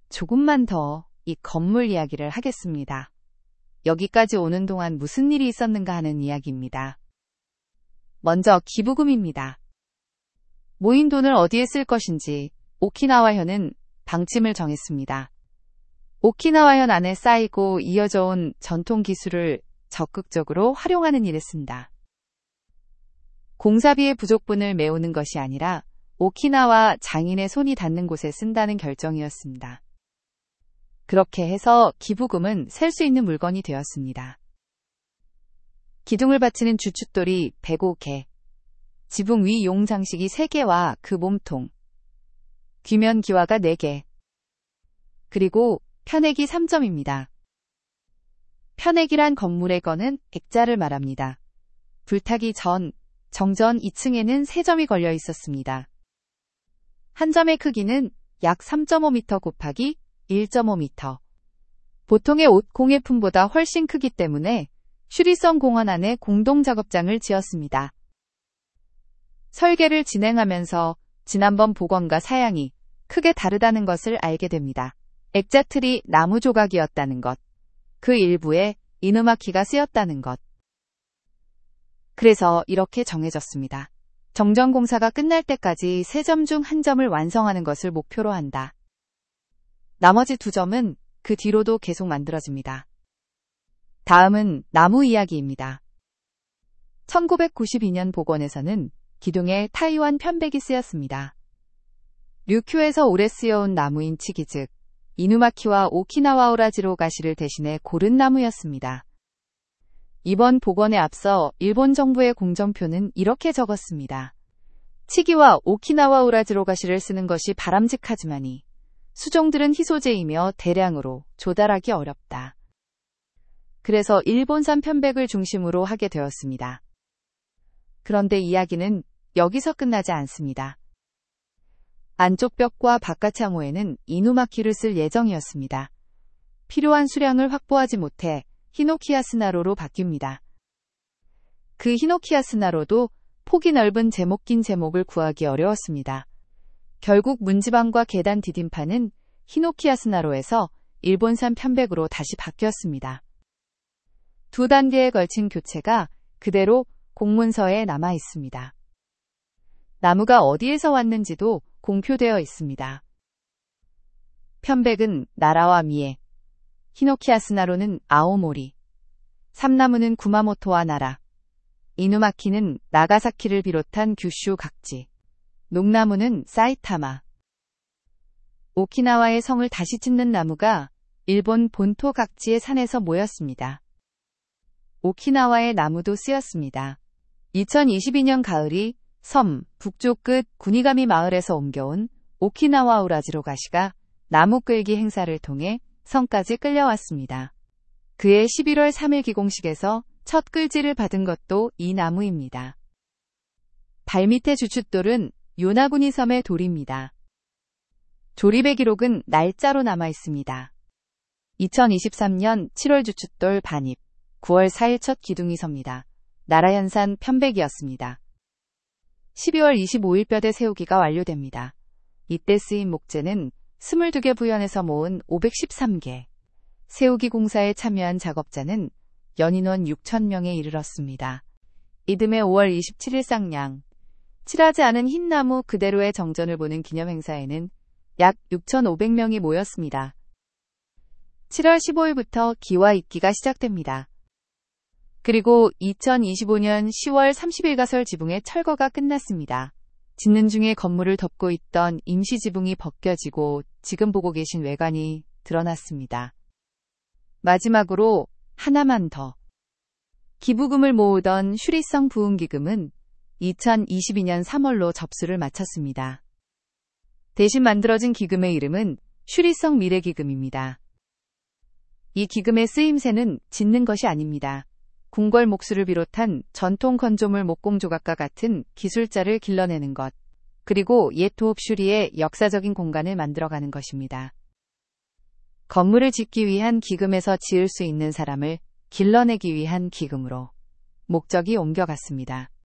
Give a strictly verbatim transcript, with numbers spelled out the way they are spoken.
조금만 더 이 건물 이야기를 하겠습니다. 여기까지 오는 동안 무슨 일이 있었는가 하는 이야기입니다. 먼저 기부금입니다. 모인 돈을 어디에 쓸 것인지 오키나와현은 방침을 정했습니다. 오키나와현 안에 쌓이고 이어져 온 전통 기술을 적극적으로 활용하는 일에 쓴다. 공사비의 부족분을 메우는 것이 아니라 오키나와 장인의 손이 닿는 곳에 쓴다는 결정이었습니다. 그렇게 해서 기부금은 셀 수 있는 물건이 되었습니다. 기둥을 받치는 주춧돌이 백오 개, 지붕 위 용 장식이 세 개와 그 몸통, 귀면 기와가 네 개, 그리고 편액이 삼 점입니다. 편액이란 건물의 건은 액자를 말합니다. 불타기 전, 정전 이 층에는 세 점이 걸려 있었습니다. 한 점의 크기는 약 삼 점 오 미터 곱하기 일 점 오 미터. 보통의 옷 공예품보다 훨씬 크기 때문에 슈리성 공원 안에 공동작업장을 지었습니다. 설계를 진행하면서 지난번 복원과 사양이 크게 다르다는 것을 알게 됩니다. 액자틀이 나무 조각이었다는 것, 그 일부에 이누마키가 쓰였다는 것. 그래서 이렇게 정해졌습니다. 정전공사가 끝날 때까지 세 점 중 한 점을 완성하는 것을 목표로 한다. 나머지 두 점은 그 뒤로도 계속 만들어집니다. 다음은 나무 이야기입니다. 천구백구십이 년 복원에서는 기둥에 타이완 편백이 쓰였습니다. 류큐에서 오래 쓰여온 나무인 치기 즉 이누마키와 오키나와 오라지로 가시를 대신해 고른 나무였습니다. 이번 복원에 앞서 일본 정부의 공정표는 이렇게 적었습니다. 치기와 오키나와 오라지로 가시를 쓰는 것이 바람직하지만이 수종들은 희소재이며 대량으로 조달하기 어렵다. 그래서 일본산 편백을 중심으로 하게 되었습니다. 그런데 이야기는 여기서 끝나지 않습니다. 안쪽 벽과 바깥 창호에는 이누마키를 쓸 예정이었습니다. 필요한 수량을 확보하지 못해 히노키야스나로로 바뀝니다. 그 히노키야스나로도 폭이 넓은 제목 긴 제목을 구하기 어려웠습니다. 결국 문지방과 계단 디딤판은 히노키야스나로에서 일본산 편백으로 다시 바뀌었습니다. 두 단계에 걸친 교체가 그대로 공문서에 남아 있습니다. 나무가 어디에서 왔는지도 공표되어 있습니다. 편백은 나라와 미에, 히노키야스나로는 아오모리, 삼나무는 구마모토와 나라, 이누마키는 나가사키를 비롯한 규슈 각지, 녹나무는 사이타마. 오키나와의 성을 다시 짓는 나무가 일본 본토 각지의 산에서 모였습니다. 오키나와의 나무도 쓰였습니다. 이천이십이 년 가을이 섬 북쪽 끝 구니가미 마을에서 옮겨온 오키나와 오라지로 가시가 나무 끌기 행사를 통해 성까지 끌려왔습니다. 그해 십일월 삼일 기공식에서 첫 끌지를 받은 것도 이 나무입니다. 발밑의 주춧돌은 요나구니 섬의 돌입니다. 조립의 기록은 날짜로 남아 있습니다. 이천이십삼 년 칠월 주춧돌 반입, 구월 사일 첫 기둥이 섭니다. 나라현산 편백이었습니다. 십이월 이십오일 뼈대 세우기가 완료됩니다. 이때 쓰인 목재는 이십이 개 부연에서 모은 오백십삼 개. 세우기 공사에 참여한 작업자는 연인원 육천 명에 이르렀습니다. 이듬해 오월 이십칠일 쌍양. 칠하지 않은 흰나무 그대로의 정전을 보는 기념행사에는 약 육천오백 명이 모였습니다. 칠월 십오일부터 기와 입기가 시작됩니다. 그리고 이천이십오 년 시월 삼십일 가설 지붕의 철거가 끝났습니다. 짓는 중에 건물을 덮고 있던 임시 지붕이 벗겨지고 지금 보고 계신 외관이 드러났습니다. 마지막으로 하나만 더. 기부금을 모으던 슈리성 부흥기금은 이천이십이 년 삼월로 접수를 마쳤습니다. 대신 만들어진 기금의 이름은 슈리성 미래기금입니다. 이 기금의 쓰임새는 짓는 것이 아닙니다. 궁궐 목수를 비롯한 전통 건조물 목공조각과 같은 기술자를 길러내는 것, 그리고 옛 도읍 슈리의 역사적인 공간을 만들어가는 것입니다. 건물을 짓기 위한 기금에서 지을 수 있는 사람을 길러내기 위한 기금으로 목적이 옮겨갔습니다.